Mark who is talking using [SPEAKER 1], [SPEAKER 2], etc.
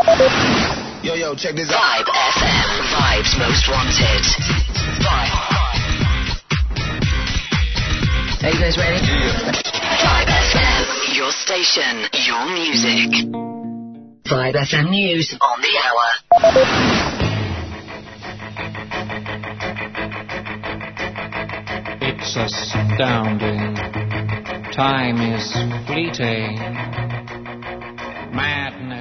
[SPEAKER 1] Yo, check this out.
[SPEAKER 2] Vibe FM, Vibe's most wanted. Vibe. Are you guys ready?
[SPEAKER 1] Yeah.
[SPEAKER 2] Vibe FM, your station, your music. Vibe FM News on the hour.
[SPEAKER 3] It's astounding. Time is fleeting. Madness.